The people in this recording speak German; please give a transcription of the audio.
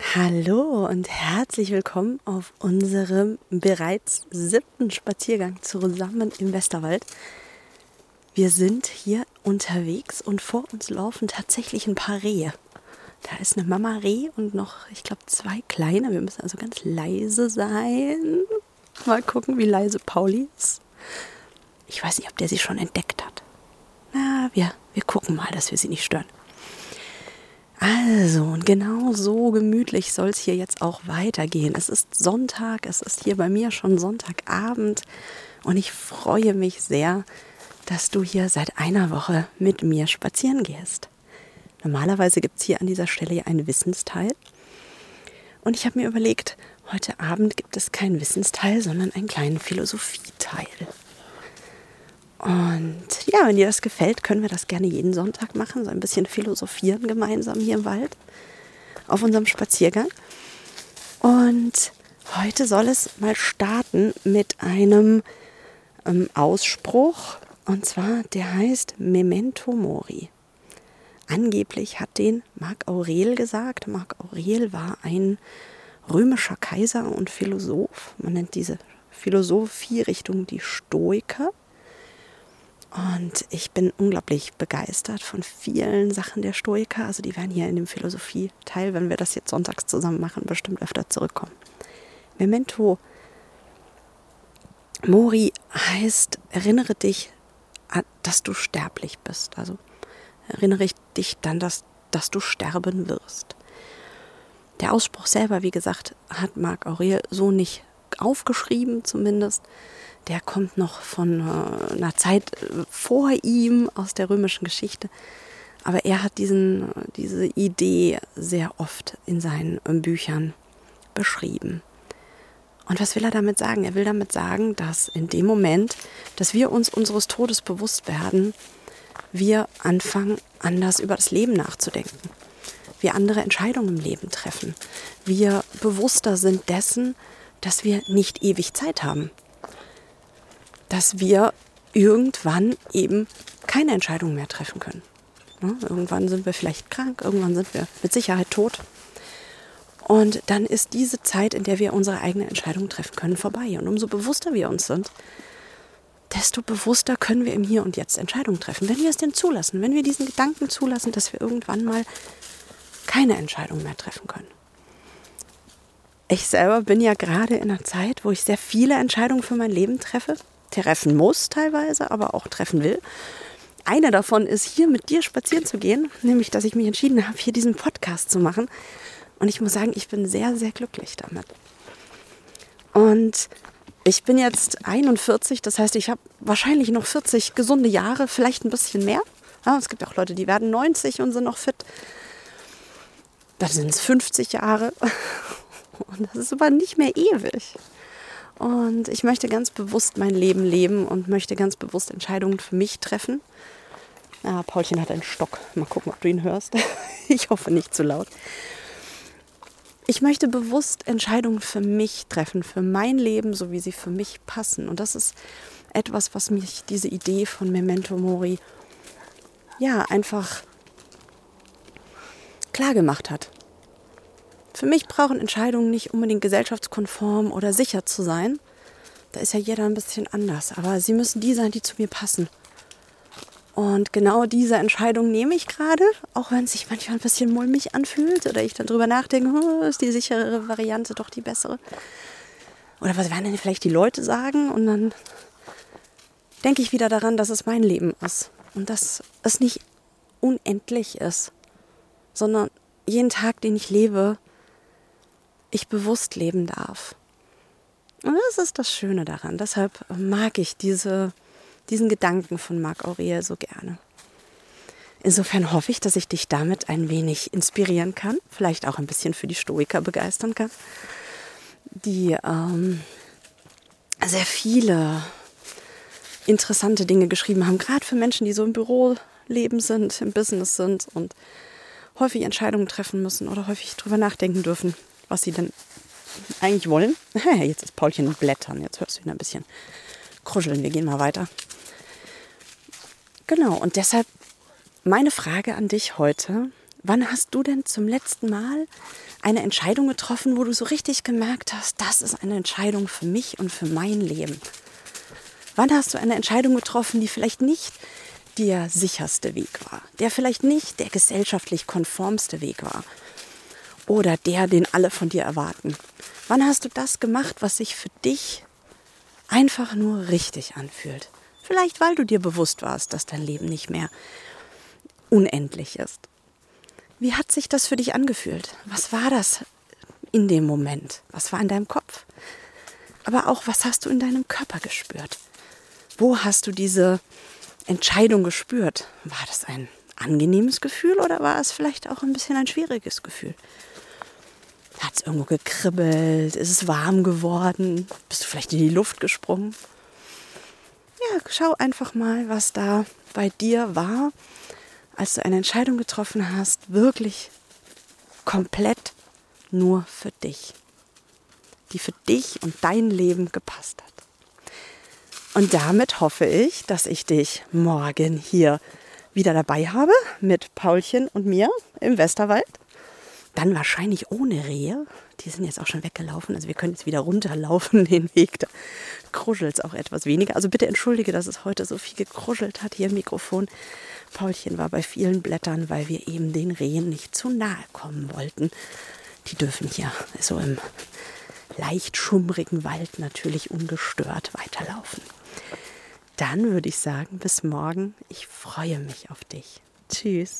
Hallo und herzlich willkommen auf unserem bereits 7. Spaziergang zusammen im Westerwald. Wir sind hier unterwegs und vor uns laufen tatsächlich ein paar Rehe. Da ist eine Mama Reh und noch, ich glaube, 2 kleine. Wir müssen also ganz leise sein. Mal gucken, wie leise Pauli ist. Ich weiß nicht, ob der sie schon entdeckt hat. Na, wir gucken mal, dass wir sie nicht stören. Also, und genau so gemütlich soll es hier jetzt auch weitergehen. Es ist Sonntag, es ist hier bei mir schon Sonntagabend und ich freue mich sehr, dass du hier seit einer Woche mit mir spazieren gehst. Normalerweise gibt es hier an dieser Stelle einen Wissensteil und ich habe mir überlegt, heute Abend gibt es keinen Wissensteil, sondern einen kleinen Philosophieteil. Und ja, wenn dir das gefällt, können wir das gerne jeden Sonntag machen, so ein bisschen philosophieren gemeinsam hier im Wald auf unserem Spaziergang. Und heute soll es mal starten mit einem Ausspruch, und zwar der heißt Memento Mori. Angeblich hat den Marc Aurel gesagt. Marc Aurel war ein römischer Kaiser und Philosoph. Man nennt diese Philosophierichtung die Stoiker. Und ich bin unglaublich begeistert von vielen Sachen der Stoiker. Also die werden hier in dem Philosophie-Teil, wenn wir das jetzt sonntags zusammen machen, bestimmt öfter zurückkommen. Memento Mori heißt, erinnere dich, dass du sterblich bist. Also erinnere dich dann, dass du sterben wirst. Der Ausspruch selber, wie gesagt, hat Marc Aurel so nicht aufgeschrieben zumindest. Der kommt noch von einer Zeit vor ihm aus der römischen Geschichte. Aber er hat diese Idee sehr oft in seinen Büchern beschrieben. Und was will er damit sagen? Er will damit sagen, dass in dem Moment, dass wir uns unseres Todes bewusst werden, wir anfangen, anders über das Leben nachzudenken. Wir andere Entscheidungen im Leben treffen. Wir bewusster sind dessen, dass wir nicht ewig Zeit haben. Dass wir irgendwann eben keine Entscheidung mehr treffen können. Irgendwann sind wir vielleicht krank, irgendwann sind wir mit Sicherheit tot. Und dann ist diese Zeit, in der wir unsere eigene Entscheidung treffen können, vorbei. Und umso bewusster wir uns sind, desto bewusster können wir im Hier und Jetzt Entscheidungen treffen. Wenn wir es denn zulassen, wenn wir diesen Gedanken zulassen, dass wir irgendwann mal keine Entscheidung mehr treffen können. Ich selber bin ja gerade in einer Zeit, wo ich sehr viele Entscheidungen für mein Leben treffen muss teilweise, aber auch treffen will. Eine davon ist, hier mit dir spazieren zu gehen, nämlich, dass ich mich entschieden habe, hier diesen Podcast zu machen. Und ich muss sagen, ich bin sehr, sehr glücklich damit. Und ich bin jetzt 41, das heißt, ich habe wahrscheinlich noch 40 gesunde Jahre, vielleicht ein bisschen mehr. Ja, es gibt auch Leute, die werden 90 und sind noch fit. Dann sind es 50 Jahre. Und das ist aber nicht mehr ewig. Und ich möchte ganz bewusst mein Leben leben und möchte ganz bewusst Entscheidungen für mich treffen. Ja, Paulchen hat einen Stock. Mal gucken, ob du ihn hörst. Ich hoffe nicht zu laut. Ich möchte bewusst Entscheidungen für mich treffen, für mein Leben, so wie sie für mich passen. Und das ist etwas, was mich diese Idee von Memento Mori ja einfach klar gemacht hat. Für mich brauchen Entscheidungen nicht unbedingt gesellschaftskonform oder sicher zu sein. Da ist ja jeder ein bisschen anders. Aber sie müssen die sein, die zu mir passen. Und genau diese Entscheidung nehme ich gerade, auch wenn es sich manchmal ein bisschen mulmig anfühlt oder ich dann drüber nachdenke, ist die sichere Variante doch die bessere? Oder was werden denn vielleicht die Leute sagen? Und dann denke ich wieder daran, dass es mein Leben ist und dass es nicht unendlich ist, sondern jeden Tag, den ich lebe, ich bewusst leben darf. Und das ist das Schöne daran. Deshalb mag ich diesen Gedanken von Marc Aurel so gerne. Insofern hoffe ich, dass ich dich damit ein wenig inspirieren kann, vielleicht auch ein bisschen für die Stoiker begeistern kann, die sehr viele interessante Dinge geschrieben haben, gerade für Menschen, die so im Büroleben sind, im Business sind und häufig Entscheidungen treffen müssen oder häufig drüber nachdenken dürfen, was sie denn eigentlich wollen. Jetzt ist Paulchen im Blättern, jetzt hörst du ihn ein bisschen kruscheln. Wir gehen mal weiter. Genau, und deshalb meine Frage an dich heute, Wann hast du denn zum letzten Mal eine Entscheidung getroffen, wo du so richtig gemerkt hast, das ist eine Entscheidung für mich und für mein Leben? Wann hast du eine Entscheidung getroffen, die vielleicht nicht der sicherste Weg war, der vielleicht nicht der gesellschaftlich konformste Weg war oder der, den alle von dir erwarten? Wann hast du das gemacht, was sich für dich einfach nur richtig anfühlt? Vielleicht, weil du dir bewusst warst, dass dein Leben nicht mehr unendlich ist. Wie hat sich das für dich angefühlt? Was war das in dem Moment? Was war in deinem Kopf? Aber auch, was hast du in deinem Körper gespürt? Wo hast du diese Entscheidung gespürt? War das ein angenehmes Gefühl oder war es vielleicht auch ein bisschen ein schwieriges Gefühl? Hat es irgendwo gekribbelt? Ist es warm geworden? Bist du vielleicht in die Luft gesprungen? Ja, schau einfach mal, was da bei dir war, als du eine Entscheidung getroffen hast, wirklich komplett nur für dich, die für dich und dein Leben gepasst hat. Und damit hoffe ich, dass ich dich morgen hier wieder dabei habe mit Paulchen und mir im Westerwald. Dann wahrscheinlich ohne Rehe. Die sind jetzt auch schon weggelaufen. Also wir können jetzt wieder runterlaufen den Weg. Da kruschelt es auch etwas weniger. Also bitte entschuldige, dass es heute so viel gekruschelt hat hier im Mikrofon. Paulchen war bei vielen Blättern, weil wir eben den Rehen nicht zu nahe kommen wollten. Die dürfen hier so im leicht schummrigen Wald natürlich ungestört weiterlaufen. Dann würde ich sagen, bis morgen. Ich freue mich auf dich. Tschüss.